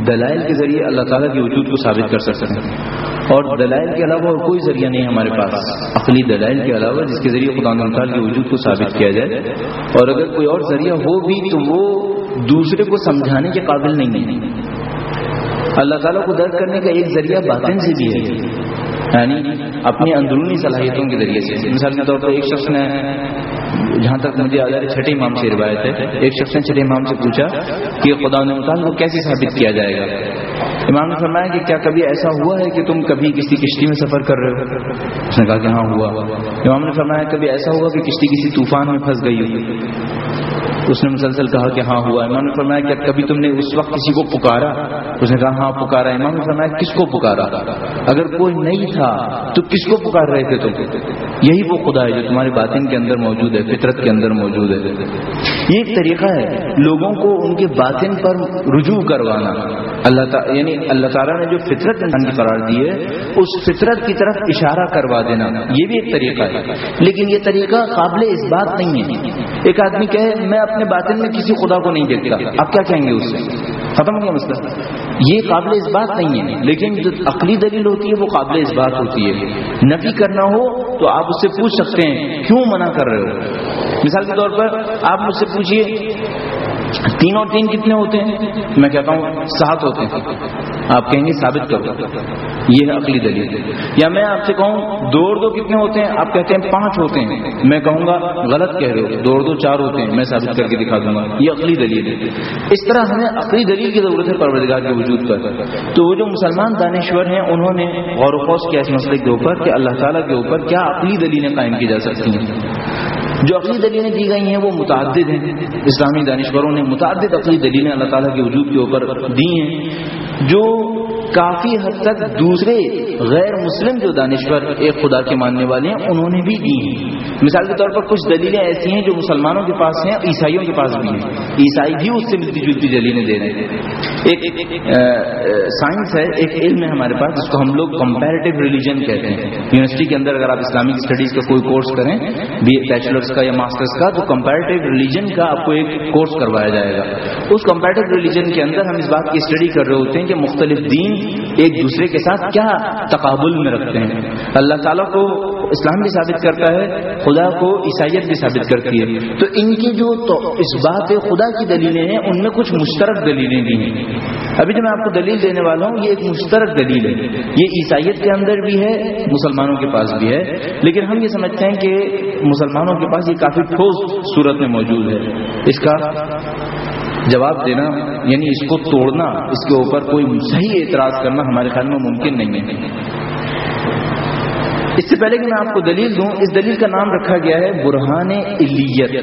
دلائل کے ذریعے اللہ تعالیٰ کے وجود کو ثابت کر سکتے ہیں، اور دلائل کے علاوہ اور کوئی ذریعہ نہیں ہمارے پاس، عقلی دلائل کے علاوہ جس کے ذریعے خدا تعالیٰ کے وجود کو ثابت کیا جائے. اور اگر کوئی اور ذریعہ ہو بھی تو وہ دوسرے کو سمجھانے کے قابل نہیں ہے. اللہ تعالیٰ کو درک کرنے کا ایک ذریعہ باطن سے بھی ہے، یعنی اپنی اندرونی صلاحیتوں کے ذریعے سے. مثال کے طور پر ایک شخص نے، جہاں تک مجھے یاد ہے چھٹے امام سے روایت ہے، ایک شخص نے چھٹے امام سے پوچھا کہ خدا تعالیٰ کو کیسے ثابت کیا جائے گا. امام نے فرمایا کہ کیا کبھی ایسا ہوا ہے کہ تم کبھی کسی کشتی میں سفر کر رہے ہو؟ اس نے کہا کہ ہاں ہوا. امام نے فرمایا کبھی ایسا ہوا کہ کشتی کسی طوفان میں پھنس گئی ہو؟ اس نے مسلسل کہا کہ ہاں ہوا. امام نے فرمایا کہ کبھی تم نے اس وقت کسی کو پکارا؟ اس نے کہا ہاں پکارا. امام نے فرمایا کس کو پکارا؟ اگر کوئی نہیں تھا تو کس کو پکار رہے تھے تم؟ یہی وہ خدا ہے جو تمہارے باطن کے اندر موجود ہے، فطرت کے اندر موجود ہے. یہ ایک طریقہ ہے لوگوں کو ان کے باطن پر رجوع کروانا. یعنی اللہ تعالیٰ نے جو فطرت انسان کی قرار دی ہے اس فطرت کی طرف اشارہ کروا دینا، یہ بھی ایک طریقہ ہے. لیکن یہ طریقہ قابل اس بات نہیں ہے. ایک آدمی کہے میں اپنے باطن میں کسی خدا کو نہیں دیکھتا، آپ کیا کہیں گے اس سے؟ ختم ہو گیا مسئلہ. یہ قابل اس بات نہیں ہے. لیکن جو عقلی دلیل ہوتی ہے وہ قابل اس بات ہوتی ہے. نفی کرنا ہو تو آپ اس سے پوچھ سکتے ہیں کیوں منع کر رہے ہو. مثال کے طور پر آپ مجھ سے پوچھیے 3 اور 3 کتنے ہوتے ہیں؟ میں کہتا ہوں 7 ہوتے ہیں. آپ کہیں گے ثابت کرو، یہ ہے عقلی دلیل. یا میں آپ سے کہوں 2 اور 2 کتنے ہوتے ہیں؟ آپ کہتے ہیں 5 ہوتے ہیں. میں کہوں گا غلط کہہ رہے ہو، 2 اور 2 4 ہوتے ہیں. میں ثابت کر کے دکھا دوں گا، یہ عقلی دلیل ہے. اس طرح ہمیں عقلی دلیل کی ضرورت ہے پروردگار کے وجود پر. تو وہ جو مسلمان دانشور ہیں انہوں نے غور و خوض کیا اس مسئلے کے اوپر کہ اللہ تعالیٰ کے اوپر کیا عقلی دلیلیں قائم کی جا سکتی ہیں. جو عقلی دلیلیں دی گئی ہیں وہ متعدد ہیں. اسلامی دانشوروں نے متعدد عقلی دلیلیں اللہ تعالیٰ کے وجود کے اوپر دی ہیں، جو کافی حد تک دوسرے غیر مسلم جو دانشور ایک خدا کے ماننے والے ہیں انہوں نے بھی دی ہیں. مثال کے طور پر کچھ دلیلیں ایسی ہیں جو مسلمانوں کے پاس ہیں، عیسائیوں کے پاس بھی ہیں. عیسائی بھی اس سے ملتی جلتی دلیلیں دے رہے ہیں. ایک سائنس ہے، ایک علم ہے ہمارے پاس جس کو ہم لوگ کمپیریٹیو ریلیجن کہتے ہیں. یونیورسٹی کے اندر اگر آپ اسلامک اسٹڈیز کا کوئی کورس کریں، بی اے بیچلرس کا یا ماسٹرز کا، تو کمپیریٹیو ریلیجن کا آپ کو ایک کورس کروایا جائے گا. اس کمپیریٹیو ریلیجن کے اندر ہم اس بات کی اسٹڈی کر رہے ہوتے ہیں کہ مختلف دین ایک دوسرے کے ساتھ کیا تقابل میں رکھتے ہیں. اللہ تعالیٰ کو اسلام بھی ثابت کرتا ہے، خدا کو عیسائیت بھی ثابت کرتی ہے. تو ان کی جو اس بات خدا کی دلیلیں ہیں ان میں کچھ مشترک دلیلیں بھی ہیں. ابھی جو میں آپ کو دلیل دینے والا ہوں یہ ایک مشترک دلیل ہے. یہ عیسائیت کے اندر بھی ہے، مسلمانوں کے پاس بھی ہے. لیکن ہم یہ سمجھتے ہیں کہ مسلمانوں کے پاس یہ کافی ٹھوس صورت میں موجود ہے. اس کا جواب دینا یعنی اس کو توڑنا، اس کے اوپر کوئی صحیح اعتراض کرنا ہمارے خیال میں ممکن نہیں ہے. اس سے پہلے کہ میں آپ کو دلیل دوں، اس دلیل کا نام رکھا گیا ہے برہان علیت.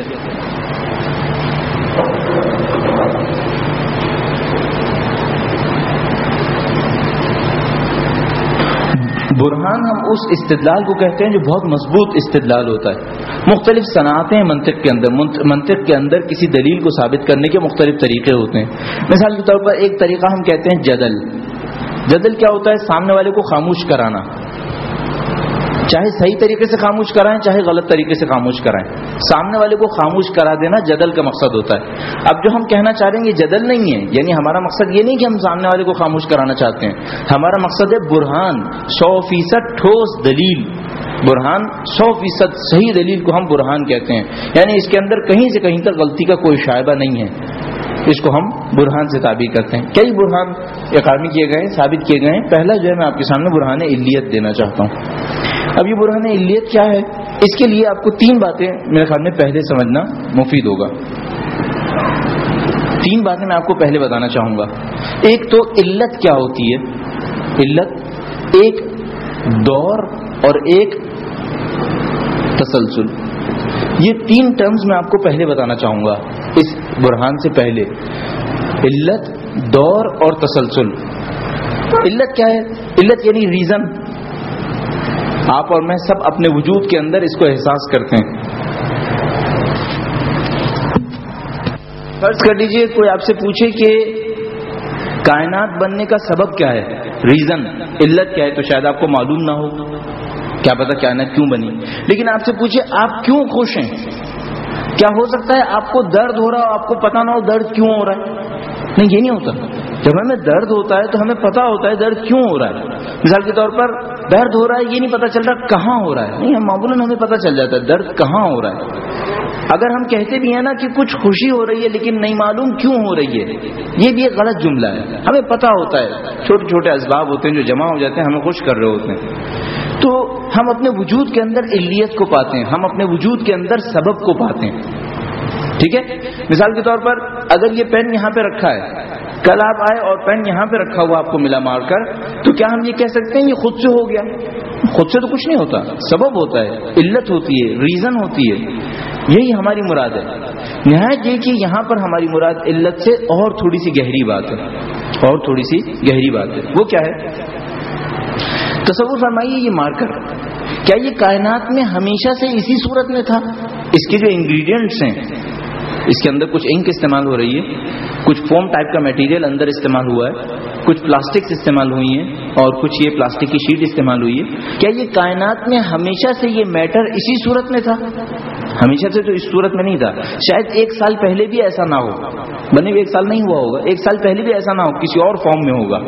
برہان ہم اس استدلال کو کہتے ہیں جو بہت مضبوط استدلال ہوتا ہے. مختلف صنعتیں منطق کے اندر کسی دلیل کو ثابت کرنے کے مختلف طریقے ہوتے ہیں. مثال کے طور پر ایک طریقہ ہم کہتے ہیں جدل. جدل کیا ہوتا ہے؟ سامنے والے کو خاموش کرانا، چاہے صحیح طریقے سے خاموش کرائیں چاہے غلط طریقے سے خاموش کرائیں. سامنے والے کو خاموش کرا دینا جدل کا مقصد ہوتا ہے. اب جو ہم کہنا چاہ رہے ہیں یہ جدل نہیں ہے، یعنی ہمارا مقصد یہ نہیں کہ ہم سامنے والے کو خاموش کرانا چاہتے ہیں. ہمارا مقصد ہے برہان، 100% ٹھوس دلیل. برہان 100% صحیح دلیل کو ہم برہان کہتے ہیں. یعنی اس کے اندر کہیں سے کہیں تک غلطی کا کوئی شائبہ نہیں ہے، اس کو ہم برہان سے تعبیر کرتے ہیں. کئی برہان اقامی کیے گئے، ثابت کیے گئے ہیں. پہلا جو ہے میں آپ کے سامنے برہان علیت دینا چاہتا ہوں. اب یہ برہان علیت کیا ہے؟ اس کے لیے آپ کو 3 باتیں میرے خیال میں پہلے سمجھنا مفید ہوگا. 3 باتیں میں آپ کو پہلے بتانا چاہوں گا. ایک تو علت کیا ہوتی ہے. علت ایک دور اور ایک تسلسل. یہ 3 ٹرمز میں آپ کو پہلے بتانا چاہوں گا اس برہان سے پہلے. علت، دور اور تسلسل. علت کیا ہے؟ علت یعنی ریزن. آپ اور میں سب اپنے وجود کے اندر اس کو احساس کرتے ہیں. فرض کر لیجئے کوئی آپ سے پوچھے کہ کائنات بننے کا سبب کیا ہے، ریزن، علت کیا ہے، تو شاید آپ کو معلوم نہ ہو، کیا پتہ کائنات کیوں بنی. لیکن آپ سے پوچھے آپ کیوں خوش ہیں، کیا ہو سکتا ہے آپ کو درد ہو رہا ہو، آپ کو پتہ نہ ہو درد کیوں ہو رہا ہے؟ نہیں، یہ نہیں ہوتا. جب ہمیں درد ہوتا ہے تو ہمیں پتا ہوتا ہے درد کیوں ہو رہا ہے. مثال کے طور پر درد ہو رہا ہے، یہ نہیں پتا چل رہا کہاں ہو رہا ہے. نہیں، ہم معمولاً ہمیں پتا چل جاتا ہے درد کہاں ہو رہا ہے. اگر ہم کہتے بھی ہیں نا کہ کچھ خوشی ہو رہی ہے لیکن نہیں معلوم کیوں ہو رہی ہے، یہ بھی ایک غلط جملہ ہے. ہمیں پتا ہوتا ہے چھوٹے چھوٹے اسباب ہوتے ہیں جو جمع ہو جاتے ہیں، ہمیں خوش کر رہے ہوتے ہیں. تو ہم اپنے وجود کے اندر علیت کو پاتے ہیں، ہم اپنے وجود کے اندر سبب کو پاتے ہیں. ٹھیک ہے. مثال کے طور پر اگر یہ پین یہاں پہ رکھا ہے، کل آپ آئے اور پین یہاں پہ رکھا ہوا آپ کو ملا مار کر، تو کیا ہم یہ کہہ سکتے ہیں یہ خود سے ہو گیا؟ خود سے تو کچھ نہیں ہوتا، سبب ہوتا ہے، علت ہوتی ہے، ریزن ہوتی ہے. یہی ہماری مراد ہے. نہایت یہ کہ یہاں پر ہماری مراد علت سے اور تھوڑی سی گہری بات ہے، اور تھوڑی سی گہری بات ہے. وہ کیا ہے؟ تصور فرمائیے یہ مارکر کیا یہ کائنات میں ہمیشہ سے اسی صورت میں تھا؟ اس کے جو انگریڈینٹس ہیں، اس کے اندر کچھ انک استعمال ہو رہی ہے، کچھ فوم ٹائپ کا میٹیریل اندر استعمال ہوا ہے، کچھ پلاسٹکس استعمال ہوئی ہیں اور کچھ یہ پلاسٹک کی شیٹ استعمال ہوئی ہے. کیا یہ کائنات میں ہمیشہ سے یہ میٹر اسی صورت میں تھا؟ ہمیشہ سے تو اس صورت میں نہیں تھا. شاید ایک سال پہلے بھی ایسا نہ ہو، بنے ہوئے ایک سال نہیں ہوا ہوگا، ایک سال پہلے بھی ایسا نہ ہو، کسی اور فارم میں ہوگا.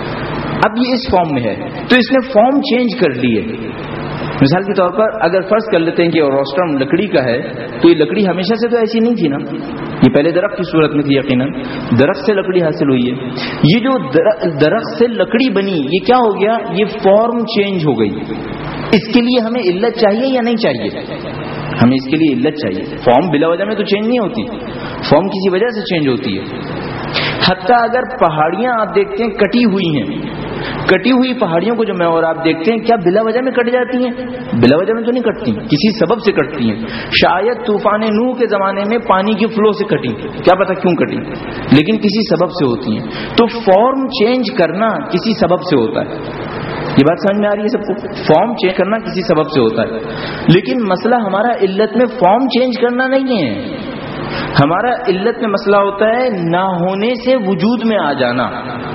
اب یہ اس فارم میں ہے تو اس نے فارم چینج کر لی ہے. مثال کے طور پر اگر فرض کر لیتے ہیں کہ روسٹرم لکڑی کا ہے، تو یہ لکڑی ہمیشہ سے تو ایسی نہیں تھی نا، یہ پہلے درخت کی صورت میں تھی. یقیناً درخت سے لکڑی حاصل ہوئی ہے. یہ جو درخت سے لکڑی بنی، یہ کیا ہو گیا؟ یہ فارم چینج ہو گئی. اس کے لیے ہمیں علت چاہیے یا نہیں چاہیے؟ ہمیں اس کے لیے علت چاہیے. فارم بلا وجہ میں تو چینج نہیں ہوتی، فارم کسی وجہ سے چینج ہوتی ہے. حتیٰ اگر پہاڑیاں آپ دیکھتے ہیں کٹی ہوئی ہیں، کٹی ہوئی پہاڑیوں کو جو میں اور آپ دیکھتے ہیں، کیا بلا وجہ میں کٹ جاتی ہیں؟ بلا وجہ میں تو نہیں کٹتی، کسی سبب سے کٹتی ہیں. شاید طوفان نوح کے زمانے میں پانی کی فلو سے کٹی، کیا پتہ کیوں کٹی، لیکن کسی سبب سے ہوتی ہیں. تو فارم چینج کرنا کسی سبب سے ہوتا ہے. یہ بات سمجھ میں آ رہی ہے سب کو؟ فارم چینج کرنا کسی سبب سے ہوتا ہے. لیکن مسئلہ ہمارا علت میں فارم چینج کرنا نہیں ہے. ہمارا علت میں مسئلہ ہوتا ہے نہ ہونے سے وجود میں آ جانا،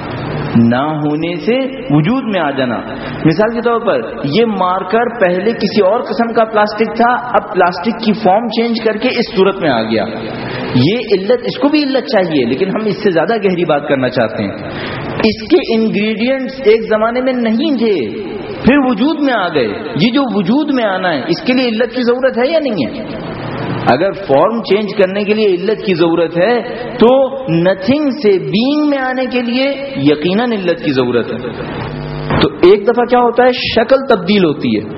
نہ ہونے سے وجود میں آ جانا. مثال کے طور پر یہ مارکر پہلے کسی اور قسم کا پلاسٹک تھا، اب پلاسٹک کی فارم چینج کر کے اس صورت میں آ گیا. یہ علت، اس کو بھی علت چاہیے لیکن ہم اس سے زیادہ گہری بات کرنا چاہتے ہیں. اس کے انگریڈینٹس ایک زمانے میں نہیں تھے، پھر وجود میں آ گئے. یہ جو وجود میں آنا ہے، اس کے لیے علت کی ضرورت ہے یا نہیں ہے؟ اگر فارم چینج کرنے کے لیے علت کی ضرورت ہے تو نتھنگ سے بینگ میں آنے کے لیے یقیناً علت کی ضرورت ہے. تو ایک دفعہ کیا ہوتا ہے، شکل تبدیل ہوتی ہے.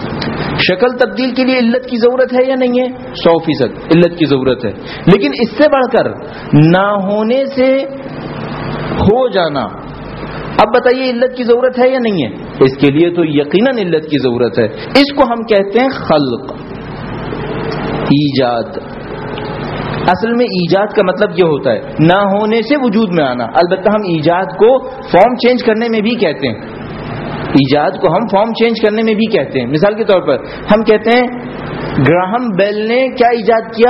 شکل تبدیل کے لیے علت کی ضرورت ہے یا نہیں ہے؟ 100% علت کی ضرورت ہے. لیکن اس سے بڑھ کر نہ ہونے سے ہو جانا، اب بتائیے علت کی ضرورت ہے یا نہیں ہے؟ اس کے لیے تو یقیناً علت کی ضرورت ہے. اس کو ہم کہتے ہیں خلق، ایجاد. اصل میں ایجاد کا مطلب یہ ہوتا ہے نہ ہونے سے وجود میں آنا. البتہ ہم ایجاد کو فارم چینج کرنے میں بھی کہتے ہیں، ایجاد کو ہم فارم چینج کرنے میں بھی کہتے ہیں. مثال کے طور پر ہم کہتے ہیں گراہم بیل نے کیا ایجاد کیا؟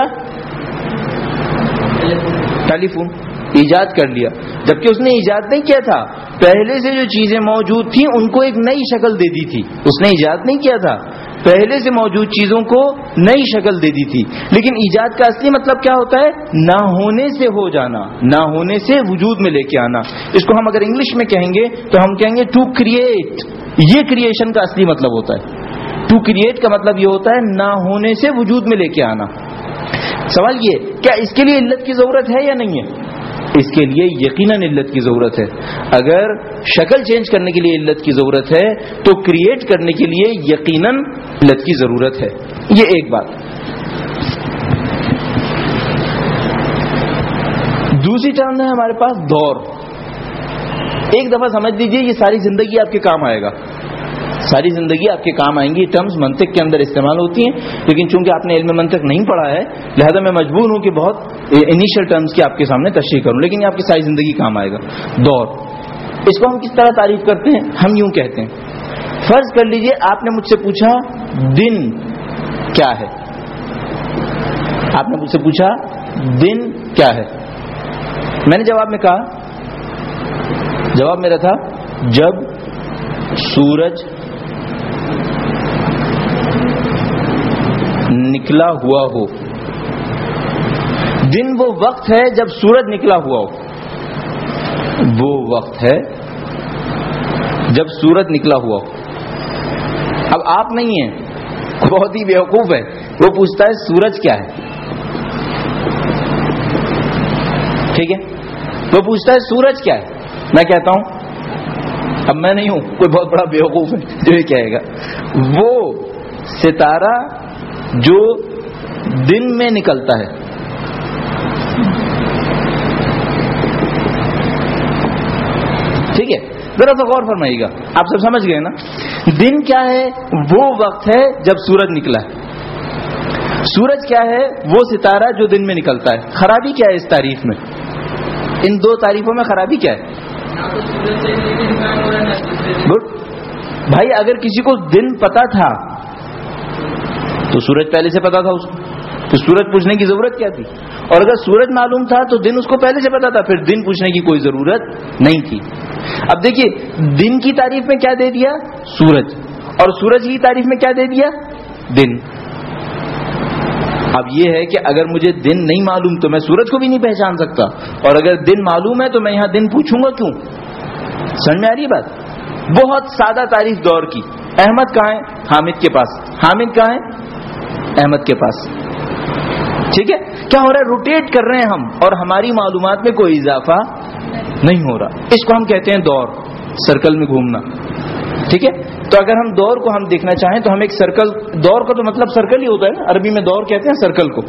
ٹیلی فون ایجاد کر لیا، جبکہ اس نے ایجاد نہیں کیا تھا. پہلے سے جو چیزیں موجود تھیں ان کو ایک نئی شکل دے دی تھی. اس نے ایجاد نہیں کیا تھا، پہلے سے موجود چیزوں کو نئی شکل دے دی تھی. لیکن ایجاد کا اصلی مطلب کیا ہوتا ہے؟ نہ ہونے سے ہو جانا، نہ ہونے سے وجود میں لے کے آنا. اس کو ہم اگر انگلش میں کہیں گے تو ہم کہیں گے ٹو کریٹ. یہ کریشن کا اصلی مطلب ہوتا ہے. ٹو کریٹ کا مطلب یہ ہوتا ہے نہ ہونے سے وجود میں لے کے آنا. سوال یہ کیا اس کے لیے علت کی ضرورت ہے یا نہیں ہے؟ اس کے لیے یقیناً علت کی ضرورت ہے. اگر شکل چینج کرنے کے لیے علت کی ضرورت ہے تو کریٹ کرنے کے لیے یقیناً علت کی ضرورت ہے. یہ ایک بات. دوسری ٹرم ہے ہمارے پاس دور. ایک دفعہ سمجھ لیجئے یہ ساری زندگی آپ کے کام آئے گا، ساری زندگی آپ کے کام آئیں گی. یہ ٹرمز منطق کے اندر استعمال ہوتی ہیں، لیکن چونکہ آپ نے علم منطق نہیں پڑھا ہے لہذا میں مجبور ہوں کہ بہت انیشل ٹرمز کی آپ کے سامنے تشریح کروں، لیکن یہ آپ کی ساری زندگی کام آئے گا. دور، اس کو ہم کس طرح تعریف کرتے ہیں؟ ہم یوں کہتے ہیں، فرض کر لیجئے آپ نے مجھ سے پوچھا دن کیا ہے. آپ نے مجھ سے پوچھا دن کیا ہے. میں نے جواب میں کہا، جواب میرا تھا جب سورج نکلا ہوا ہو. دن وہ وقت ہے جب سورج نکلا ہوا ہو. وہ وقت ہے جب سورج نکلا ہوا ہو. اب آپ نہیں ہیں, بہت ہی بیوقوف ہے, وہ پوچھتا ہے سورج کیا ہے. ٹھیک ہے, وہ پوچھتا ہے سورج کیا ہے. میں کہتا ہوں, اب میں نہیں ہوں, کوئی بہت بڑا بیوقوف ہے جو یہ کہے گا, وہ ستارہ جو دن میں نکلتا ہے. ٹھیک ہے, ذرا سا غور فرمائیے گا, آپ سب سمجھ گئے نا. دن کیا ہے؟ وہ وقت ہے جب سورج نکلا ہے. سورج کیا ہے؟ وہ ستارہ جو دن میں نکلتا ہے. خرابی کیا ہے اس تعریف میں؟ ان دو تعریفوں میں خرابی کیا ہے؟ گڈ بھائی, اگر کسی کو دن پتا تھا تو سورج پہلے سے پتا تھا اس کو, تو سورج پوچھنے کی ضرورت کیا تھی؟ اور اگر سورج معلوم تھا تو دن اس کو پہلے سے پتا تھا, پھر دن پوچھنے کی کوئی ضرورت نہیں تھی. اب دیکھیے, دن کی تعریف میں کیا دے دیا؟ سورج. اور سورج کی تعریف میں کیا دے دیا؟ دن. اب یہ ہے کہ اگر مجھے دن نہیں معلوم تو میں سورج کو بھی نہیں پہچان سکتا, اور اگر دن معلوم ہے تو میں یہاں دن پوچھوں گا کیوں؟ سمجھ میں آ رہی بات؟ بہت سادہ تعریف دور کی. احمد کہاں ہے؟ حامد کے پاس. حامد کہاں ہے؟ احمد کے پاس. ٹھیک ہے, کیا ہو رہا ہے؟ روٹیٹ کر رہے ہیں ہم, اور ہماری معلومات میں کوئی اضافہ نہیں ہو رہا. اس کو ہم کہتے ہیں دور, سرکل میں گھومنا. ٹھیک ہے, تو اگر ہم دور کو ہم دیکھنا چاہیں تو ہم ایک سرکل, دور کا تو مطلب سرکل ہی ہوتا ہے نا, عربی میں دور کہتے ہیں سرکل کو.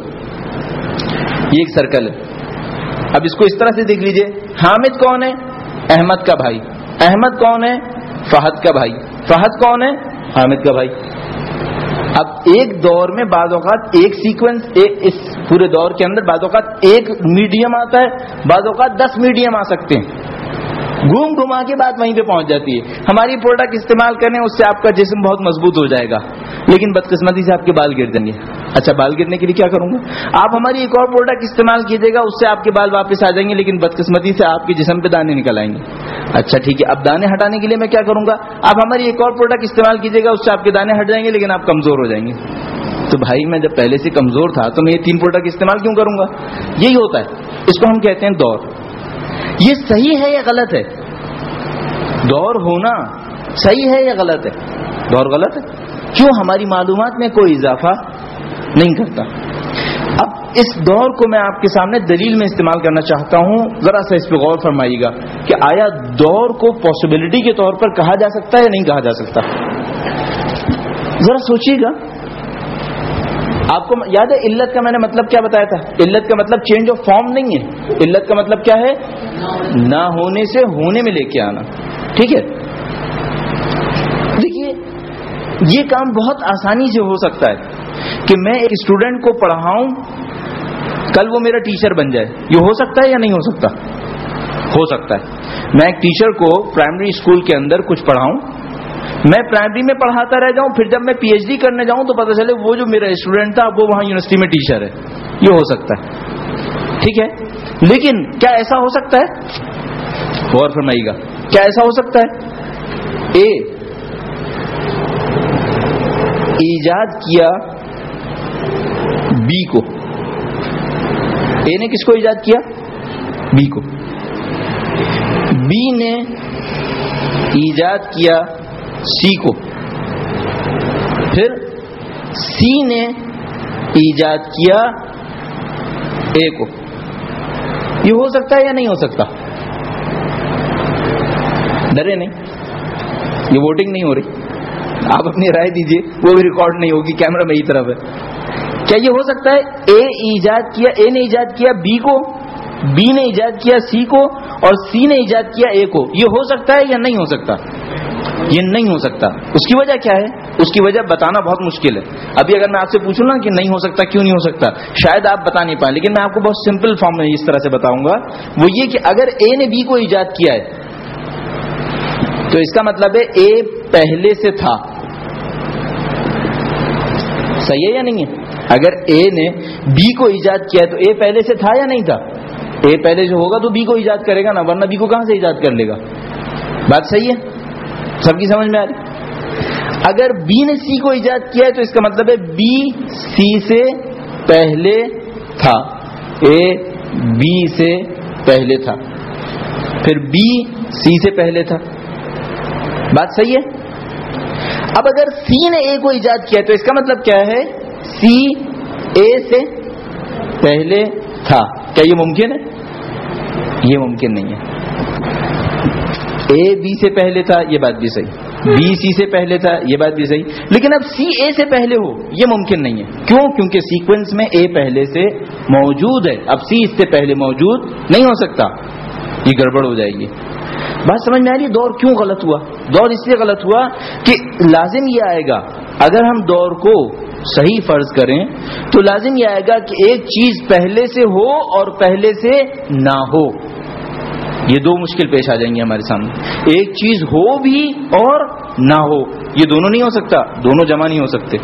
یہ ایک سرکل ہے. اب اس کو اس طرح سے دیکھ لیجئے, حامد کون ہے؟ احمد کا بھائی. احمد کون ہے؟ فہد کا بھائی. فہد کون ہے؟ حامد کا بھائی. اب ایک دور میں بعض اوقات ایک سیکوینس, اس پورے دور کے اندر بعض اوقات ایک میڈیم آتا ہے, بعض اوقات 10 میڈیم آ سکتے ہیں. گھوم گھما کے بات وہیں پہ پہنچ جاتی ہے. ہماری پروڈکٹ استعمال کریں, اس سے آپ کا جسم بہت مضبوط ہو جائے گا, لیکن بدقسمتی سے آپ کے بال گر جائیں گے. اچھا, بال گرنے کے لیے کیا کروں گا؟ آپ ہماری ایک اور پروڈکٹ استعمال کیجیے گا, اس سے آپ کے بال واپس آ جائیں گے, لیکن بدقسمتی سے آپ کے جسم پہ دانے نکل آئیں گے. اچھا ٹھیک ہے, اب دانے ہٹانے کے لیے میں کیا کروں گا؟ آپ ہماری ایک اور پروڈکٹ استعمال کیجیے گا, اس سے آپ کے دانے ہٹ جائیں گے, لیکن آپ کمزور ہو جائیں گے. تو بھائی, میں جب پہلے سے کمزور تھا تو میں یہ 3 پروڈکٹ استعمال کیوں کروں گا؟ یہی ہوتا ہے. اس کو ہم کہتے ہیں دور. یہ صحیح ہے یا غلط ہے؟ دور ہونا صحیح ہے یا غلط ہے؟ دور غلط ہے. کیوں؟ ہماری معلومات میں کوئی اضافہ نہیں کرتا. اب اس دور کو میں آپ کے سامنے دلیل میں استعمال کرنا چاہتا ہوں, ذرا سا اس پہ غور فرمائیے گا کہ آیا دور کو پاسبلٹی کے طور پر کہا جا سکتا ہے یا نہیں کہا جا سکتا؟ ذرا سوچیے گا. آپ کو یاد ہے علت کا میں نے مطلب کیا بتایا تھا؟ علت کا مطلب چینج آف فارم نہیں ہے. علت کا مطلب کیا ہے؟ نہ ہونے سے ہونے میں لے کے آنا. ٹھیک ہے, دیکھیے یہ کام بہت آسانی سے ہو سکتا ہے کہ میں ایک اسٹوڈنٹ کو پڑھاؤں, کل وہ میرا ٹیچر بن جائے. یہ ہو سکتا ہے یا نہیں ہو سکتا؟ ہو سکتا ہے. میں ایک ٹیچر کو پرائمری اسکول کے اندر کچھ پڑھاؤں, میں پرائمری میں پڑھاتا رہ جاؤں, پھر جب میں پی ایچ ڈی کرنے جاؤں تو پتہ چلے وہ جو میرا اسٹوڈنٹ تھا وہ وہاں یونیورسٹی میں ٹیچر ہے. یہ ہو سکتا ہے. ٹھیک ہے, لیکن کیا ایسا ہو سکتا ہے؟ غور فرمائیے گا, کیا ایسا ہو سکتا ہے؟ اے ایجاد کیا بی کو. اے نے کس کو ایجاد کیا؟ بی کو. بی نے ایجاد کیا سی کو. پھر سی نے ایجاد کیا اے کو. یہ ہو سکتا ہے یا نہیں ہو سکتا؟ ڈرے نہیں, یہ ووٹنگ نہیں ہو رہی, آپ اپنی رائے دیجئے, وہ بھی ریکارڈ نہیں ہوگی, کیمرہ میری طرف ہے. کیا یہ ہو سکتا ہے اے نے ایجاد کیا بی کو, بی نے ایجاد کیا سی کو, اور سی نے ایجاد کیا اے کو؟ یہ ہو سکتا ہے یا نہیں ہو سکتا؟ یہ نہیں ہو سکتا. اس کی وجہ کیا ہے؟ اس کی وجہ بتانا بہت مشکل ہے. ابھی اگر میں آپ سے پوچھوں نا کہ نہیں ہو سکتا, کیوں نہیں ہو سکتا, شاید آپ بتا نہیں پائیں, لیکن میں آپ کو بہت سمپل فارم میں اس طرح سے بتاؤں گا. وہ یہ کہ اگر اے نے بی کو ایجاد کیا ہے تو اس کا مطلب ہے اے پہلے سے تھا. صحیح ہے یا نہیں ہے؟ اگر اے نے بی کو ایجاد کیا ہے تو اے پہلے سے تھا یا نہیں تھا؟ اے پہلے سے ہوگا تو بی کو ایجاد کرے گا نا, ورنہ بی کو کہاں سے ایجاد کر لے گا؟ بات صحیح ہے, سب کی سمجھ میں آ رہی؟ اگر بی نے سی کو ایجاد کیا ہے تو اس کا مطلب ہے بی سی سے پہلے تھا, اے بی سے پہلے تھا. پھر بی سی سے پہلے تھا. بات صحیح ہے؟ اب اگر سی نے اے کو ایجاد کیا تو اس کا مطلب کیا ہے؟ سی اے سے پہلے تھا. کیا یہ ممکن ہے؟ یہ ممکن نہیں ہے. اے بی سے پہلے تھا، یہ بات بھی صحیح. بی سی سے پہلے تھا، یہ بات بھی صحیح. لیکن اب سی اے سے پہلے ہو، یہ ممکن نہیں ہے. کیوں؟ کیونکہ سیکوینس میں اے پہلے سے موجود ہے. اب سی اس سے پہلے موجود نہیں ہو سکتا، یہ گڑبڑ ہو جائے گی. بات سمجھ میں آ رہی ہے؟ دور کیوں غلط ہوا؟ دور اس لیے غلط ہوا کہ لازم یہ آئے گا، اگر ہم دور کو صحیح فرض کریں تو لازم یہ آئے گا کہ ایک چیز پہلے سے ہو اور پہلے سے نہ ہو. یہ دو مشکل پیش آ جائیں گے ہمارے سامنے. ایک چیز ہو بھی اور نہ ہو، یہ دونوں نہیں ہو سکتا، دونوں جمع نہیں ہو سکتے.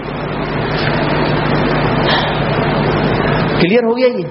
کلیئر ہو گیا یہ؟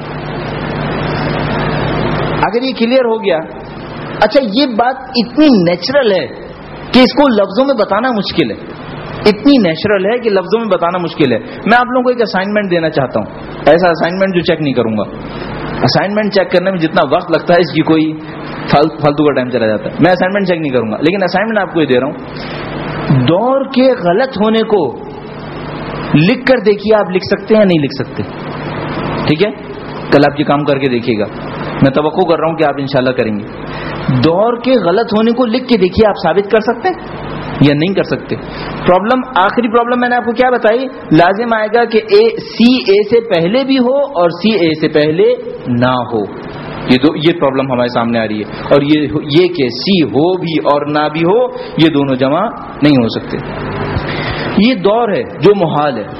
اگر یہ کلیئر ہو گیا، اچھا یہ بات اتنی نیچرل ہے کہ اس کو لفظوں میں بتانا مشکل ہے. اتنی نیچرل ہے کہ لفظوں میں بتانا مشکل ہے. میں آپ لوگوں کو ایک اسائنمنٹ دینا چاہتا ہوں، ایسا اسائنمنٹ جو چیک نہیں کروں گا. اسائنمنٹ چیک کرنے میں جتنا وقت لگتا ہے اس کی کوئی فالتو کا ٹائم چلا جاتا ہے. میں اسائنمنٹ چیک نہیں کروں گا، لیکن اسائنمنٹ آپ کو یہ دے رہا ہوں. دور کے غلط ہونے کو لکھ کر دیکھیے، آپ لکھ سکتے ہیں یا نہیں لکھ سکتے؟ ٹھیک ہے، کل آپ یہ کام کر کے دیکھیے گا. میں توقع کر رہا ہوں کہ آپ انشاءاللہ کریں گے. دور کے غلط ہونے کو لکھ کے دیکھیے، آپ ثابت کر سکتے ہیں یا نہیں کر سکتے؟ پرابلم، آخری پرابلم میں نے آپ کو کیا بتائی؟ لازم آئے گا کہ سی اے سے پہلے بھی ہو اور سی اے سے پہلے نہ ہو. یہ پرابلم ہمارے سامنے آ رہی ہے. اور یہ کہ سی ہو بھی اور نہ بھی ہو، یہ دونوں جمع نہیں ہو سکتے. یہ دور ہے جو محال ہے.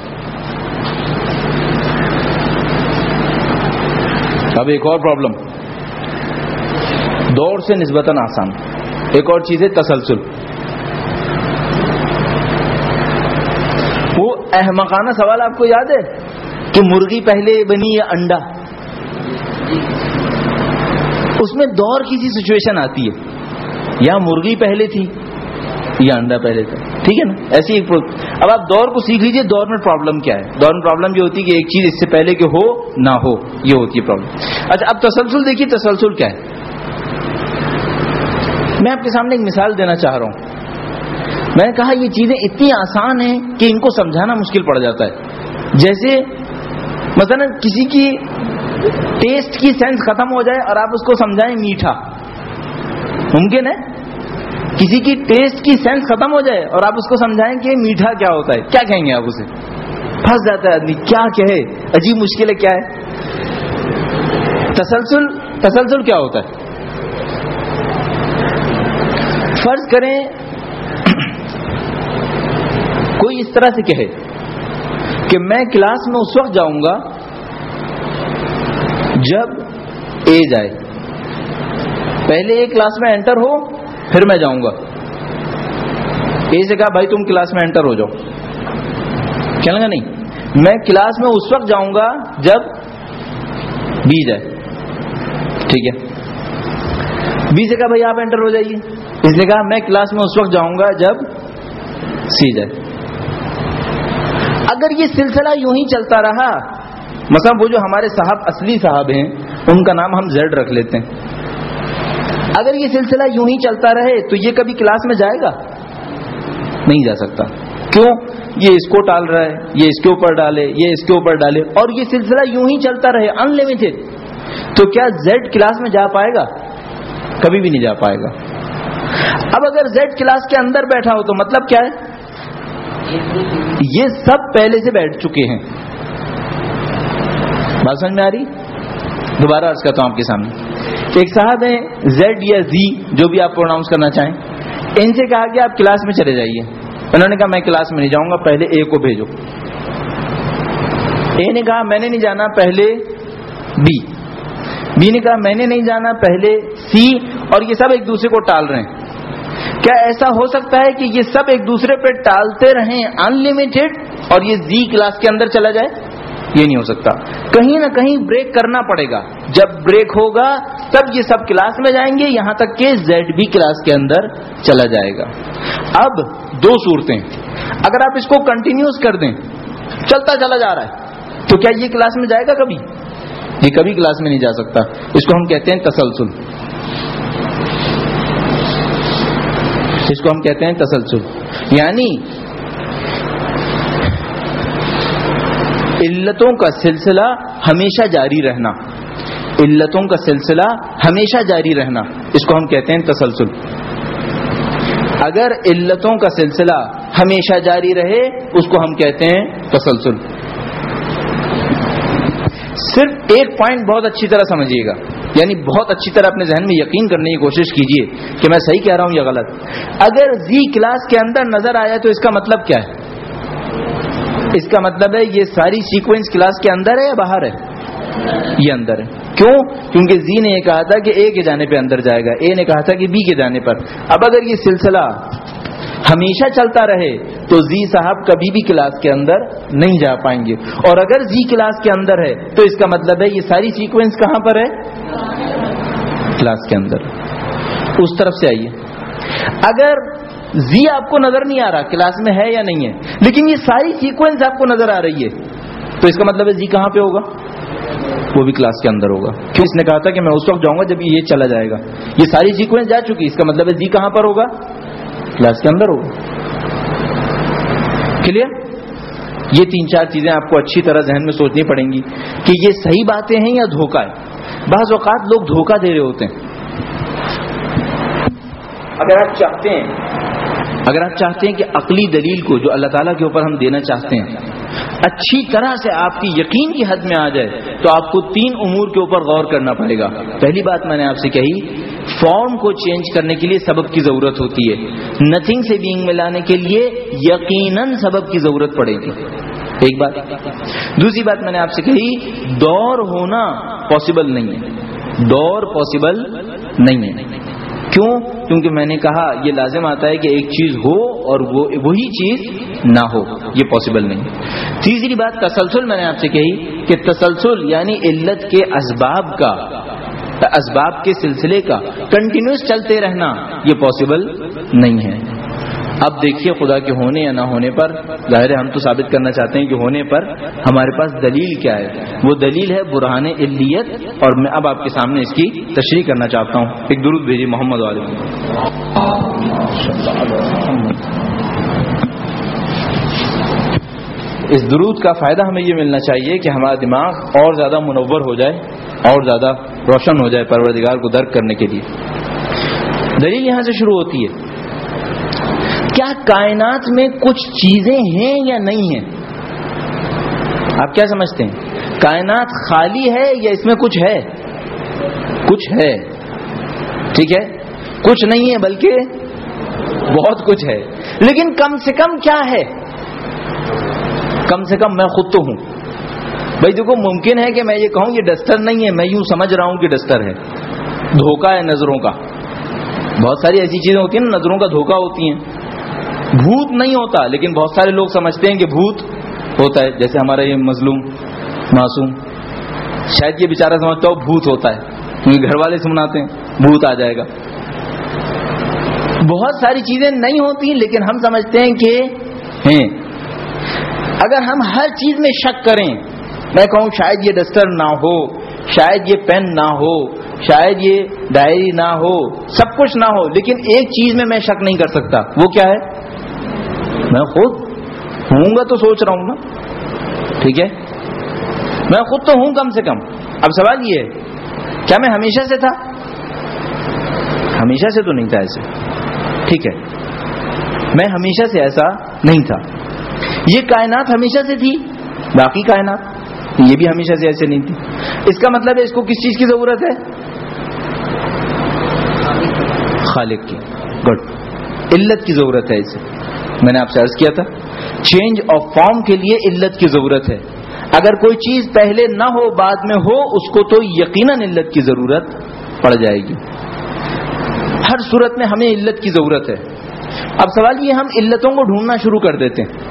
اب ایک اور پرابلم، دور سے نسبتاً آسان ایک اور چیز ہے تسلسل. وہ احمقانہ سوال آپ کو یاد ہے کہ مرغی پہلے بنی یا انڈا؟ اس میں دور کی سی سچویشن آتی ہے، یا مرغی پہلے تھی یا انڈا پہلے تھا. ٹھیک ہے نا؟ ایسی ایک اب آپ دور کو سیکھ لیجئے. دور میں پرابلم کیا ہے؟ دور میں پرابلم یہ ہوتی ہے کہ ایک چیز اس سے پہلے کہ ہو نہ ہو، یہ ہوتی ہے پرابلم. اچھا اب تسلسل دیکھیے. تسلسل کیا ہے؟ میں آپ کے سامنے ایک مثال دینا چاہ رہا ہوں. میں نے کہا یہ چیزیں اتنی آسان ہیں کہ ان کو سمجھانا مشکل پڑ جاتا ہے. جیسے مثلا کسی کی ٹیسٹ کی سینس ختم ہو جائے اور آپ اس کو سمجھائیں میٹھا. ممکن ہے؟ کسی کی ٹیسٹ کی سینس ختم ہو جائے اور آپ اس کو سمجھائیں کہ میٹھا کیا ہوتا ہے، کیا کہیں گے آپ اسے؟ پھنس جاتا ہے آدمی، کیا کہے، عجیب مشکل ہے. کیا ہے تسلسل؟ تسلسل کیا ہوتا ہے؟ فرض کریں کوئی اس طرح سے کہے کہ میں کلاس میں اس وقت جاؤں گا جب اے جائے. پہلے اے کلاس میں انٹر ہو پھر میں جاؤں گا. اے سے کہا بھائی تم کلاس میں انٹر ہو جاؤ. کہنے گا نہیں، میں کلاس میں اس وقت جاؤں گا جب بی جائے. ٹھیک ہے. بی سے کہا بھائی آپ انٹر ہو جائیے. اس نے کہا میں کلاس میں اس وقت جاؤں گا جب سی جائے. اگر یہ سلسلہ یوں ہی چلتا رہا، مثلا وہ جو ہمارے صاحب اصلی صاحب ہیں ان کا نام ہم زیڈ رکھ لیتے ہیں، اگر یہ سلسلہ یوں ہی چلتا رہے تو یہ کبھی کلاس میں جائے گا؟ نہیں جا سکتا. کیوں؟ یہ اس کو ٹال رہا ہے، یہ اس کے اوپر ڈالے، یہ اس کے اوپر ڈالے، اور یہ سلسلہ یوں ہی چلتا رہے ان لمیٹڈ، تو کیا زیڈ کلاس میں جا پائے گا؟ کبھی بھی نہیں جا پائے گا. اب اگر زیڈ کلاس کے اندر بیٹھا ہو تو مطلب کیا ہے؟ یہ سب پہلے سے بیٹھ چکے ہیں. بات سمجھ میں آ رہی؟ دوبارہ عرض کرتا ہوں آپ کے سامنے. ایک صاحب ہیں زیڈ یا زی جو بھی آپ پروناؤنس کرنا چاہیں، ان سے کہا کہ آپ کلاس میں چلے جائیے. انہوں نے کہا میں کلاس میں نہیں جاؤں گا، پہلے اے کو بھیجو. اے نے کہا میں نے نہیں جانا، پہلے بی. بی نے کہا میں نے نہیں جانا، پہلے سی. اور یہ سب ایک دوسرے کو ٹال رہے ہیں. کیا ایسا ہو سکتا ہے کہ یہ سب ایک دوسرے پہ ٹالتے رہیں ان لمیٹڈ اور یہ زی کلاس کے اندر چلا جائے؟ یہ نہیں ہو سکتا. کہیں نہ کہیں بریک کرنا پڑے گا. جب بریک ہوگا تب یہ سب کلاس میں جائیں گے، یہاں تک کہ زیڈ بھی کلاس کے اندر چلا جائے گا. اب دو صورتیں، اگر آپ اس کو کنٹینیوس کر دیں، چلتا چلا جا رہا ہے، تو کیا یہ کلاس میں جائے گا؟ کبھی یہ کبھی کلاس میں نہیں جا سکتا. اس کو ہم کہتے ہیں تسلسل. اس کو ہم کہتے ہیں تسلسل، یعنی علتوں کا سلسلہ ہمیشہ جاری رہنا، علتوں کا سلسلہ ہمیشہ جاری رہنا، اس کو ہم کہتے ہیں تسلسل۔ اگر علتوں کا سلسلہ ہمیشہ جاری رہے اس کو ہم کہتے ہیں تسلسل۔ صرف ایک پوائنٹ بہت اچھی طرح سمجھیے گا، یعنی بہت اچھی طرح اپنے ذہن میں یقین کرنے کی کوشش کیجئے کہ میں صحیح کہہ رہا ہوں یا غلط۔ اگر زی کلاس کے اندر نظر آیا تو اس کا مطلب کیا ہے؟ اس کا مطلب ہے یہ ساری سیکوینس کلاس کے اندر ہے یا باہر ہے؟ یہ اندر ہے۔ کیوں؟ کیونکہ زی نے یہ کہا تھا کہ اے کے جانے پہ اندر جائے گا، اے نے کہا تھا کہ بی کے جانے پر۔ اب اگر یہ سلسلہ ہمیشہ چلتا رہے تو زی صاحب کبھی بھی کلاس کے اندر نہیں جا پائیں گے، اور اگر زی کلاس کے اندر ہے تو اس کا مطلب ہے یہ ساری سیکوینس کہاں پر ہے؟ کلاس کے اندر۔ اس طرف سے آئیے، اگر زی آپ کو نظر نہیں آ رہا کلاس میں ہے یا نہیں ہے، لیکن یہ ساری سیکوینس آپ کو نظر آ رہی ہے، تو اس کا مطلب ہے زی کہاں پہ ہوگا؟ وہ بھی کلاس کے اندر ہوگا۔ کیوں؟ اس نے کہا تھا کہ میں اس وقت جاؤں گا جب یہ چلا جائے گا، یہ ساری سیکوینس جا چکی، اس کا مطلب ہے زی کہاں پر ہوگا؟ کلاس کے اندر ہوگا۔ کلیئر؟ یہ 3-4 چیزیں آپ کو اچھی طرح ذہن میں سوچنی پڑیں گی کہ یہ صحیح باتیں ہیں یا دھوکہ ہے۔ بعض اوقات لوگ دھوکہ دے رہے ہوتے ہیں۔ اگر آپ چاہتے ہیں کہ عقلی دلیل کو جو اللہ تعالیٰ کے اوپر ہم دینا چاہتے ہیں اچھی طرح سے آپ کی یقین کی حد میں آ جائے تو آپ کو 3 امور کے اوپر غور کرنا پڑے گا۔ پہلی بات میں نے آپ سے کہی، فارم کو چینج کرنے کے لیے سبب کی ضرورت ہوتی ہے، نتھنگ سے بینگ میں لانے کے لیے یقیناً سبب کی ضرورت پڑے گی، ایک بات۔ دوسری بات میں نے آپ سے کہی، دور ہونا پاسبل نہیں ہے، دور پاسبل نہیں ہے۔ کیوں؟ کیونکہ میں نے کہا یہ لازم آتا ہے کہ ایک چیز ہو اور وہی چیز نہ ہو، یہ پاسبل نہیں۔ تیسری بات تسلسل میں نے آپ سے کہی کہ تسلسل یعنی علت کے اسباب کے سلسلے کا کنٹینیوس چلتے رہنا، یہ پاسبل نہیں ہے۔ اب دیکھیے خدا کے ہونے یا نہ ہونے پر، ظاہر ہے ہم تو ثابت کرنا چاہتے ہیں کہ ہونے پر ہمارے پاس دلیل کیا ہے، وہ دلیل ہے برہان علیت، اور میں اب آپ کے سامنے اس کی تشریح کرنا چاہتا ہوں۔ ایک درود بھیجیے محمد علیہ۔ اس درود کا فائدہ ہمیں یہ ملنا چاہیے کہ ہمارا دماغ اور زیادہ منور ہو جائے، اور زیادہ روشن ہو جائے پروردگار کو درک کرنے کے لیے۔ دلیل یہاں سے شروع ہوتی ہے، کیا کائنات میں کچھ چیزیں ہیں یا نہیں ہیں؟ آپ کیا سمجھتے ہیں؟ کائنات خالی ہے یا اس میں کچھ ہے؟ کچھ ہے، ٹھیک ہے، کچھ نہیں ہے بلکہ بہت کچھ ہے، لیکن کم سے کم کیا ہے؟ کم سے کم میں خود تو ہوں۔ بھائی دیکھو، ممکن ہے کہ میں یہ کہوں یہ ڈسٹر نہیں ہے، میں یوں سمجھ رہا ہوں کہ ڈسٹر ہے، دھوکہ ہے نظروں کا۔ بہت ساری ایسی چیزیں ہوتی ہیں نا، نظروں کا دھوکہ ہوتی ہیں۔ بھوت نہیں ہوتا، لیکن بہت سارے لوگ سمجھتے ہیں کہ بھوت ہوتا ہے، جیسے ہمارا یہ مظلوم معصوم، شاید یہ بیچارہ سمجھتا ہو بھوت ہوتا ہے، کیونکہ گھر والے سناتے ہیں بھوت آ جائے گا۔ بہت ساری چیزیں نہیں ہوتی لیکن ہم سمجھتے ہیں کہ ہیں۔ اگر ہم ہر چیز میں شک کریں، میں کہوں شاید یہ ڈسٹر نہ ہو، شاید یہ پین نہ ہو، شاید یہ ڈائری نہ ہو، سب کچھ نہ ہو، لیکن ایک چیز میں شک نہیں کر سکتا، وہ کیا ہے؟ میں خود ہوں گا تو سوچ رہا ہوں نا، ٹھیک ہے، میں خود تو ہوں کم سے کم۔ اب سوال یہ ہے، کیا میں ہمیشہ سے تھا؟ ہمیشہ سے تو نہیں تھا ایسے، ٹھیک ہے، میں ہمیشہ سے ایسا نہیں تھا۔ یہ کائنات ہمیشہ سے تھی، باقی کائنات یہ بھی ہمیشہ سے ایسے نہیں تھی۔ اس کا مطلب ہے اس کو کس چیز کی ضرورت ہے؟ خالق کی، گڈ، علت کی ضرورت ہے اسے۔ میں نے آپ سے عرض کیا تھا چینج آف فارم کے لیے علت کی ضرورت ہے۔ اگر کوئی چیز پہلے نہ ہو بعد میں ہو، اس کو تو یقیناً علت کی ضرورت پڑ جائے گی۔ ہر صورت میں ہمیں علت کی ضرورت ہے۔ اب سوال یہ، ہم علتوں کو ڈھونڈنا شروع کر دیتے ہیں،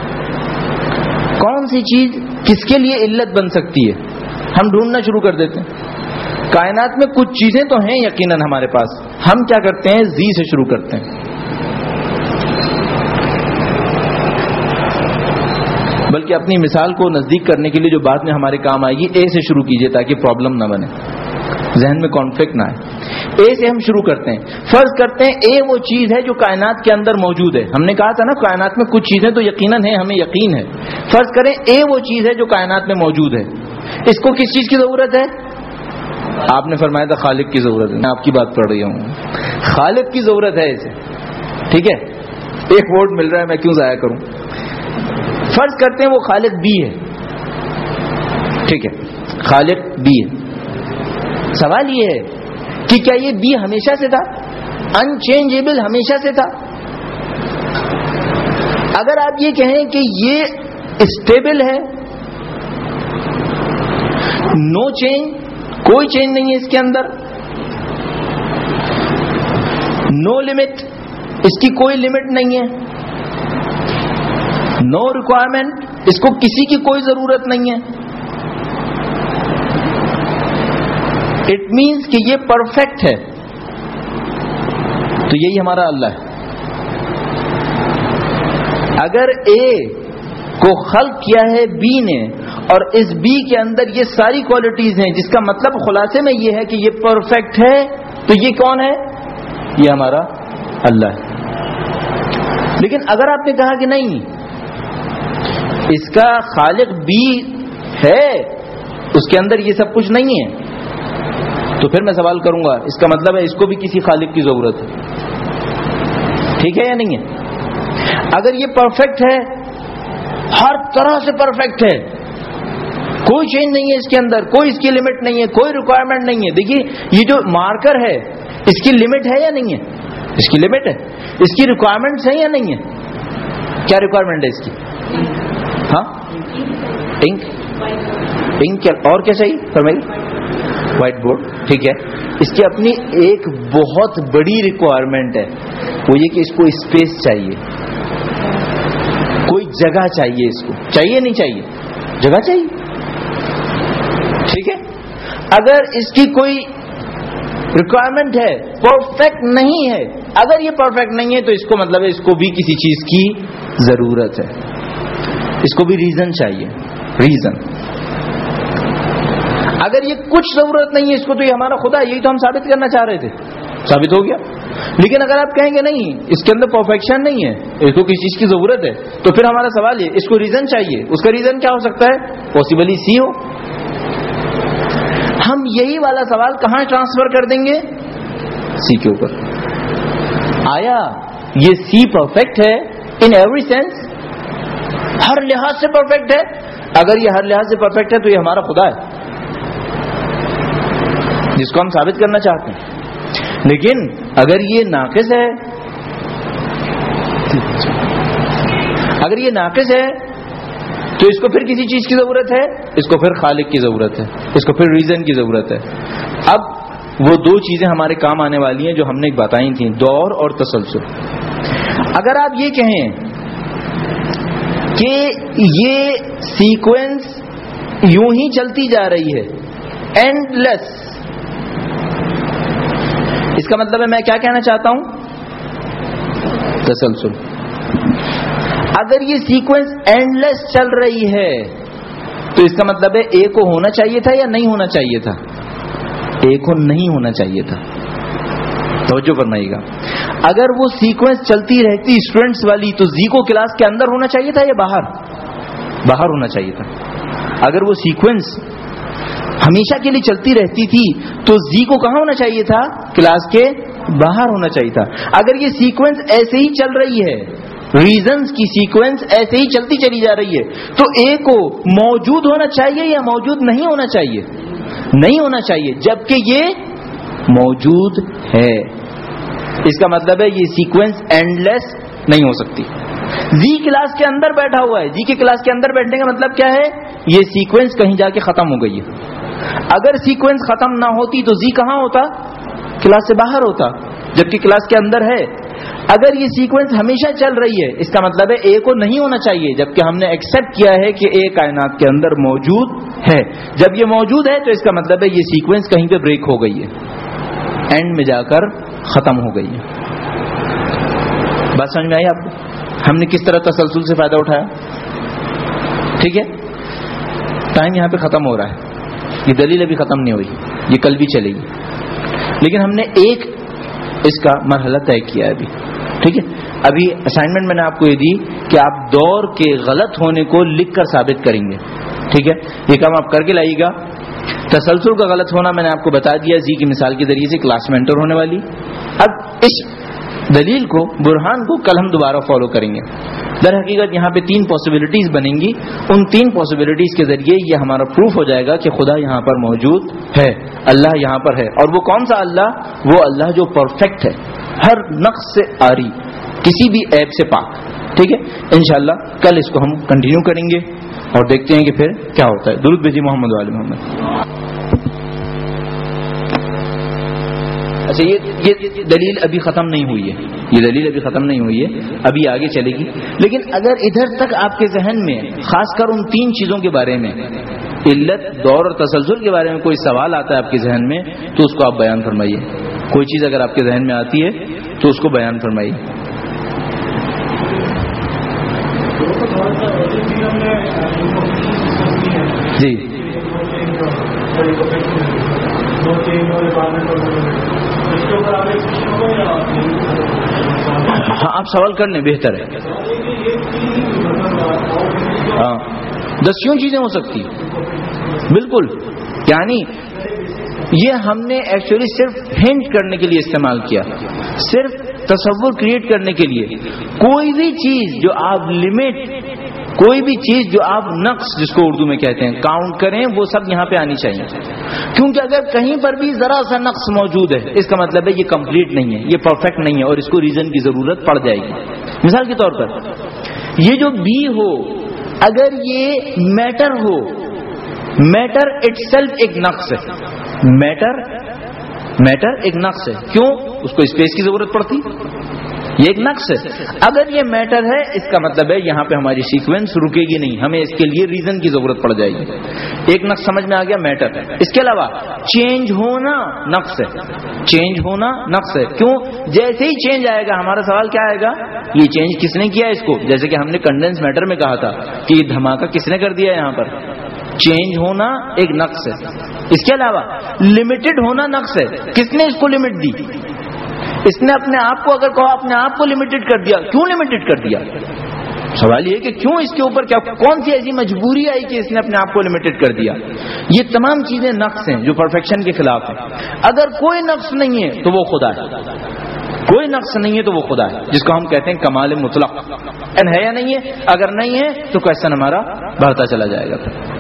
کون سی چیز کس کے لیے علت بن سکتی ہے، ہم ڈھونڈنا شروع کر دیتے ہیں۔ کائنات میں کچھ چیزیں تو ہیں یقیناً ہمارے پاس، ہم کیا کرتے ہیں؟ زی سے شروع کرتے ہیں، بلکہ اپنی مثال کو نزدیک کرنے کے لیے جو بعد میں ہمارے کام آئے گی، اے سے شروع کیجئے تاکہ پرابلم نہ بنے، ذہن میں کانفلکٹ نہ آئے۔ اے سے ہم شروع کرتے ہیں. فرض کرتے ہیں اے وہ چیز ہے جو کائنات کے اندر موجود ہے. ہم نے کہا تھا نا کائنات میں کچھ چیزیں تو یقیناً ہیں, ہمیں یقین ہے. فرض کریں اے وہ چیز ہے جو کائنات میں موجود ہے. اس کو کس چیز کی ضرورت ہے؟ آپ نے فرمایا تھا خالق کی ضرورت ہے. میں آپ کی بات پڑھ رہی ہوں, خالق کی ضرورت ہے اسے. ٹھیک ہے, ایک ووٹ مل رہا ہے, میں کیوں ضائع کروں. فرض کرتے ہیں وہ خالق بی ہے. ٹھیک ہے, خالق بی ہے. سوال یہ ہے کہ کیا یہ بی ہمیشہ سے تھا؟ انچینجیبل ہمیشہ سے تھا؟ اگر آپ یہ کہیں کہ یہ اسٹیبل ہے, نو چینج, کوئی چینج نہیں ہے اس کے اندر, نو لمٹ, اس کی کوئی لمٹ نہیں ہے, نو ریکوائرمنٹ, اس کو کسی کی کوئی ضرورت نہیں ہے, اٹ مینس کہ یہ پرفیکٹ ہے. تو یہی ہمارا اللہ ہے. اگر اے کو خلق کیا ہے بی نے, اور اس بی کے اندر یہ ساری کوالٹیز ہیں, جس کا مطلب خلاصے میں یہ ہے کہ یہ پرفیکٹ ہے, تو یہ کون ہے؟ یہ ہمارا اللہ ہے. لیکن اگر آپ نے کہا کہ نہیں, اس کا خالق بی ہے, اس کے اندر یہ سب کچھ نہیں ہے, تو پھر میں سوال کروں گا اس کا مطلب ہے اس کو بھی کسی خالق کی ضرورت ہے. ٹھیک ہے یا نہیں ہے؟ اگر یہ پرفیکٹ ہے, ہر طرح سے پرفیکٹ ہے, کوئی چینج نہیں ہے اس کے اندر, کوئی اس کی لمٹ نہیں ہے, کوئی ریکوائرمنٹ نہیں ہے. دیکھیے یہ جو مارکر ہے اس کی لمٹ ہے یا نہیں ہے؟ اس کی لمٹ ہے. اس کی ریکوائرمنٹس ہیں یا نہیں ہے؟ کیا ریکوائرمنٹ ہے اس کی؟ ہاں, انک, انک اور کیا چاہیے فرمائیے؟ Whiteboard. ٹھیک ہے, اس کی اپنی ایک بہت بڑی ریکوائرمنٹ ہے, وہ یہ کہ اس کو اسپیس چاہیے, کوئی جگہ چاہیے. اس کو چاہیے نہیں چاہیے؟ جگہ چاہیے. ٹھیک ہے, اگر اس کی کوئی ریکوائرمنٹ ہے, پرفیکٹ نہیں ہے, اگر یہ پرفیکٹ نہیں ہے تو اس کو مطلب ہے اس کو بھی کسی چیز کی ضرورت ہے, اس کو بھی ریزن چاہیے. ریزن, اگر یہ کچھ ضرورت نہیں ہے اس کو تو یہ ہمارا خدا ہے. یہی تو ہم ثابت کرنا چاہ رہے تھے, ثابت ہو گیا. لیکن اگر آپ کہیں گے نہیں اس کے اندر پرفیکشن نہیں ہے, اس کو کسی چیز کی ضرورت ہے, تو پھر ہمارا سوال یہ اس کو ریزن چاہیے. اس کا ریزن کیا ہو سکتا ہے؟ پاسبلی سی ہو. ہم یہی والا سوال کہاں ٹرانسفر کر دیں گے؟ سی کے اوپر. آیا یہ سی پرفیکٹ ہے ان ایوری سینس, ہر لحاظ سے پرفیکٹ ہے؟ اگر یہ ہر لحاظ سے پرفیکٹ ہے تو یہ ہمارا خدا ہے جس کو ہم ثابت کرنا چاہتے ہیں. لیکن اگر یہ ناقص ہے, اگر یہ ناقص ہے تو اس کو پھر کسی چیز کی ضرورت ہے, اس کو پھر خالق کی ضرورت ہے, اس کو پھر ریزن کی ضرورت ہے. اب وہ دو چیزیں ہمارے کام آنے والی ہیں جو ہم نے بتائی تھیں, دور اور تسلسل. اگر آپ یہ کہیں کہ یہ سیکوینس یوں ہی چلتی جا رہی ہے, اینڈ لیس, اس کا مطلب ہے میں کیا کہنا چاہتا ہوں؟ تسلسل. اگر یہ سیکوینس اینڈ لیس چل رہی ہے تو اس کا مطلب ہے اے کو ہونا چاہیے تھا یا نہیں ہونا چاہیے تھا؟ اے کو نہیں ہونا چاہیے تھا. توجہ فرمائیے گا. اگر وہ سیکوینس چلتی رہتی اسٹوڈنٹس والی تو زی کو کلاس کے اندر ہونا چاہیے تھا یا باہر؟ باہر ہونا چاہیے تھا. اگر وہ سیکوینس ہمیشہ کے لیے چلتی رہتی تھی تو زی کو کہاں ہونا چاہیے تھا؟ کلاس کے باہر ہونا چاہیے تھا. اگر یہ سیکوینس ایسے ہی چل رہی ہے, ریزنز کی سیکوینس ایسے ہی چلتی چلی جا رہی ہے, تو اے کو موجود ہونا چاہیے یا موجود نہیں ہونا چاہیے؟ نہیں ہونا چاہیے, جبکہ یہ موجود ہے. اس کا مطلب ہے یہ سیکوینس اینڈ لیس نہیں ہو سکتی. زی کلاس کے اندر بیٹھا ہوا ہے, زی کے کلاس کے اندر بیٹھنے کا مطلب کیا ہے؟ یہ سیکوینس کہیں جا کے ختم ہو گئی ہے. اگر سیکوینس ختم نہ ہوتی تو زی کہاں ہوتا؟ کلاس سے باہر ہوتا, جبکہ کلاس کے اندر ہے. اگر یہ سیکوینس ہمیشہ چل رہی ہے اس کا مطلب ہے اے کو نہیں ہونا چاہیے, جبکہ ہم نے ایکسپٹ کیا ہے کہ اے کائنات کے اندر موجود ہے. جب یہ موجود ہے تو اس کا مطلب ہے یہ سیکوینس کہیں پہ بریک ہو گئی ہے, اینڈ میں جا کر ختم ہو گئی ہے. بات سمجھ میں آئی آپ کو؟ ہم نے کس طرح تسلسل سے فائدہ اٹھایا. ٹھیک ہے, ٹائم یہاں پہ ختم ہو رہا ہے, یہ دلیل ابھی ختم نہیں ہوئی, یہ کل بھی چلے گی. لیکن ہم نے ایک اس کا مرحلہ طے کیا ہے ابھی. ٹھیک ہے, ابھی اسائنمنٹ میں نے آپ کو یہ دی کہ آپ دور کے غلط ہونے کو لکھ کر ثابت کریں گے. ٹھیک ہے, یہ کام آپ کر کے لائیے گا. تسلسل کا غلط ہونا میں نے آپ کو بتا دیا زی کی مثال کے ذریعے سے, کلاس میں انٹر ہونے والی. اب اس دلیل کو, برہان کو کل ہم دوبارہ فالو کریں گے. در حقیقت یہاں پہ 3 پاسبلٹیز بنیں گی. ان 3 پاسبلٹیز کے ذریعے یہ ہمارا پروف ہو جائے گا کہ خدا یہاں پر موجود ہے, اللہ یہاں پر ہے. اور وہ کون سا اللہ؟ وہ اللہ جو پرفیکٹ ہے, ہر نقص سے آری, کسی بھی عیب سے پاک. ٹھیک ہے, انشاءاللہ کل اس کو ہم کنٹینیو کریں گے اور دیکھتے ہیں کہ پھر کیا ہوتا ہے. درود بھیجیے محمد وعلی محمد. اچھا, یہ دلیل ابھی ختم نہیں ہوئی ہے, یہ دلیل ابھی ختم نہیں ہوئی ہے, ابھی آگے چلے گی. لیکن اگر ادھر تک آپ کے ذہن میں خاص کر ان 3 چیزوں کے بارے میں, علت, دور اور تسلسل کے بارے میں کوئی سوال آتا ہے آپ کے ذہن میں, تو اس کو آپ بیان فرمائیے. کوئی چیز اگر آپ کے ذہن میں آتی ہے تو اس کو بیان فرمائیے. جی ہاں, آپ سوال کر لیں, بہتر ہے. ہاں, 10 چیزیں ہو سکتی, بالکل. یعنی یہ ہم نے ایکچولی صرف ہنٹ کرنے کے لیے استعمال کیا, صرف تصور کریٹ کرنے کے لیے. کوئی بھی چیز جو آپ لمٹ, کوئی بھی چیز جو آپ نقص جس کو اردو میں کہتے ہیں کاؤنٹ کریں, وہ سب یہاں پہ آنی چاہیے. کیونکہ اگر کہیں پر بھی ذرا سا نقص موجود ہے, اس کا مطلب ہے یہ کمپلیٹ نہیں ہے, یہ پرفیکٹ نہیں ہے, اور اس کو ریزن کی ضرورت پڑ جائے گی. مثال کے طور پر یہ جو بی ہو, اگر یہ میٹر ہو, میٹر اٹ سیلف ایک نقص ہے. میٹر ایک نقص ہے. کیوں؟ اس کو اسپیس کی ضرورت پڑتی, یہ ایک نقص ہے. اگر یہ میٹر ہے, اس کا مطلب ہے یہاں پہ ہماری سیکوینس رکے گی نہیں, ہمیں اس کے لیے ریزن کی ضرورت پڑ جائے گی. ایک نقص سمجھ میں آ گیا, میٹر. اس کے علاوہ چینج ہونا نقص ہے, چینج ہونا نقص ہے. کیوں؟ جیسے ہی چینج آئے گا ہمارا سوال کیا آئے گا, یہ چینج کس نے کیا اس کو؟ جیسے کہ ہم نے کنڈینس میٹر میں کہا تھا کہ یہ دھماکہ کس نے کر دیا یہاں پر. چینج ہونا ایک نقص ہے. اس کے علاوہ لمیٹڈ ہونا نقص ہے. کس نے اس کو لمٹ دی؟ اس نے اپنے آپ کو, اگر کہو اپنے آپ کو لمیٹڈ کر دیا. کیوں لمیٹڈ کر دیا؟ سوال یہ کہ کیوں, اس کے اوپر کیا, کون سی ایسی مجبوری آئی کہ اس نے اپنے آپ کو لمیٹڈ کر دیا؟ یہ تمام چیزیں نقص ہیں جو پرفیکشن کے خلاف ہیں. اگر کوئی نقص نہیں ہے تو وہ خدا ہے, کوئی نقص نہیں ہے تو وہ خدا ہے, جس کو ہم کہتے ہیں کمال مطلق. ہے یا نہیں ہے؟ اگر نہیں ہے تو کویسچن ہمارا بڑھتا چلا جائے گا.